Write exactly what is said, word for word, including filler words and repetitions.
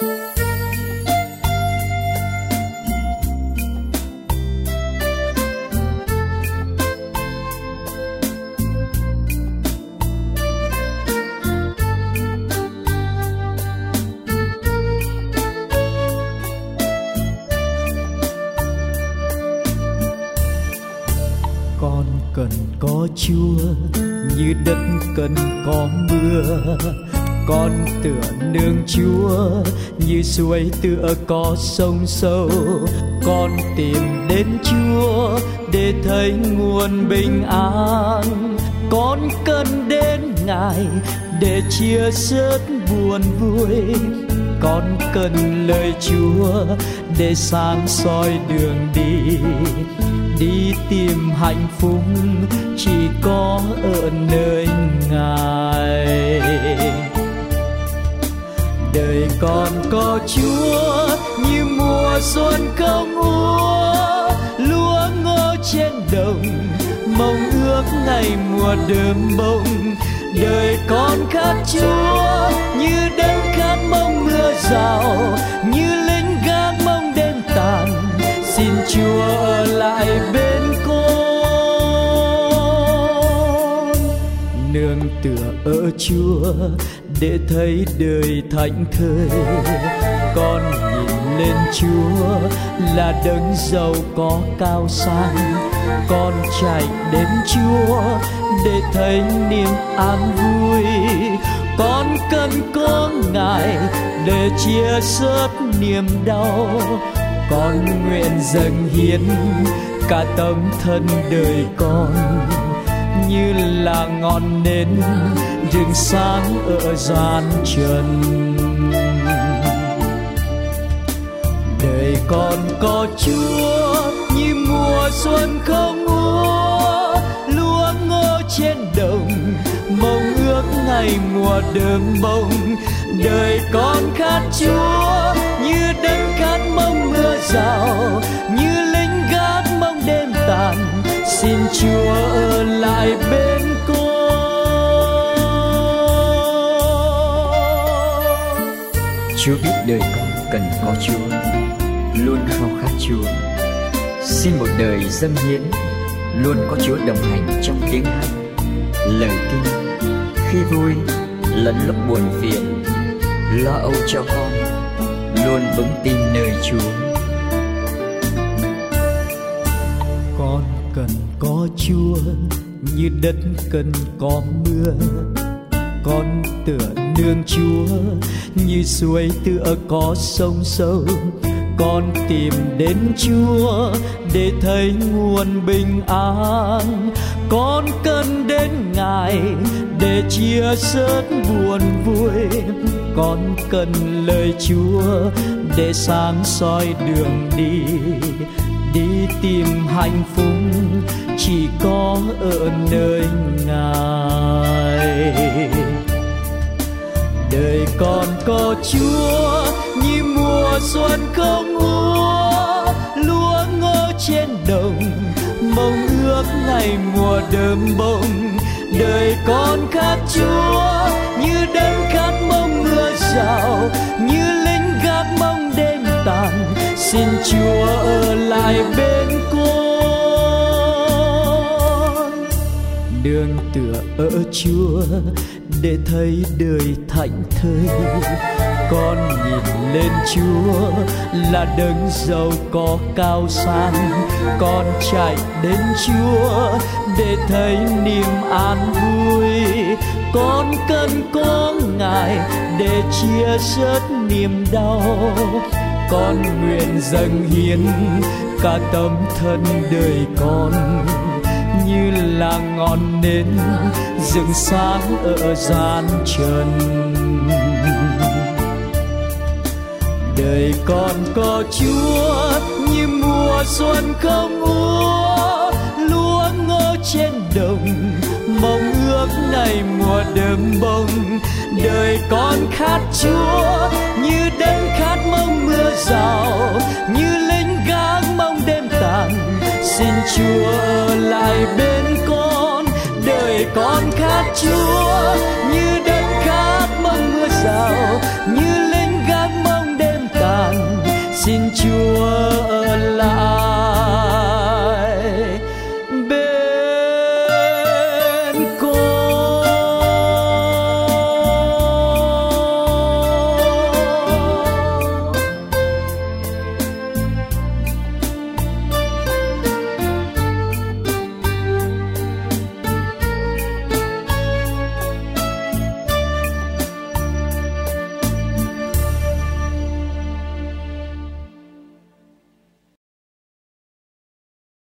Con cần có Chúa như đất cần có mưa, con tựa nương Chúa như suối tựa có sông sâu. Con tìm đến Chúa để thấy nguồn bình an, con cần đến Ngài để chia sớt buồn vui. Con cần lời Chúa để sáng soi đường đi, đi tìm hạnh phúc chỉ có ở nơi Ngài. Đời con có Chúa như mùa xuân không úa, lúa ngô trên đồng mong ước ngày mùa đơm bông. Đời con khát Chúa như đất khát mong mưa rào, như lính gác mong đêm tàn. Xin Chúa ở lại bên con, nương tựa ở Chúa để thấy đời thảnh thơi. Con nhìn lên Chúa là đấng giàu có cao sang, con chạy đến Chúa để thấy niềm an vui. Con cần có Ngài để chia sớt niềm đau, con nguyện dâng hiến cả tấm thân đời con như là ngọn nến rừng sáng ở gian trần. Đời con có Chúa như mùa xuân không úa, lúa ngô trên đồng mong ước ngày mùa đơm bông. Đời con khát Chúa như đất khát mong mưa rào, như lính gác mong đêm tàn. Xin Chúa ở lại bên con. Chúa biết đời con cần có Chúa, luôn khao khát Chúa. Xin một đời dâng hiến, luôn có Chúa đồng hành trong tiếng hát, lời kinh, khi vui lẫn lúc buồn phiền. Lo âu cho con, luôn vững tin nơi Chúa. Con cần có Chúa như đất cần có mưa, con tựa nương Chúa như suối tựa có sông sâu. Con tìm đến Chúa để thấy nguồn bình an, con cần đến Ngài để chia sớt buồn vui. Con cần lời Chúa để sáng soi đường đi, đi tìm hạnh phúc chỉ có ở nơi Ngài. Đời con có Chúa như mùa xuân không úa, lúa ngô trên đồng mong ước ngày mùa đơm bông. Đời con khát Chúa như đất khát mong mưa rào, như lính gác mong đêm tàn. Xin Chúa ở lại bên con, nương tựa ở Chúa để thấy đời thảnh thơi. Con nhìn lên Chúa là đấng giàu có cao sang, con chạy đến Chúa để thấy niềm an vui. Con cần có Ngài để chia sớt niềm đau, con nguyện dâng hiến cả tấm thân đời con như là ngọn nến rực sáng ở gian trần. Đời con có Chúa như mùa xuân không úa, lúa ngô trên đồng mong ước ngày mùa đơm bông. Đời con khát Chúa như đất khát mong mưa rào, như lính gác mong đêm tàn. Xin Chúa ở lại bên con, đời con khát Chúa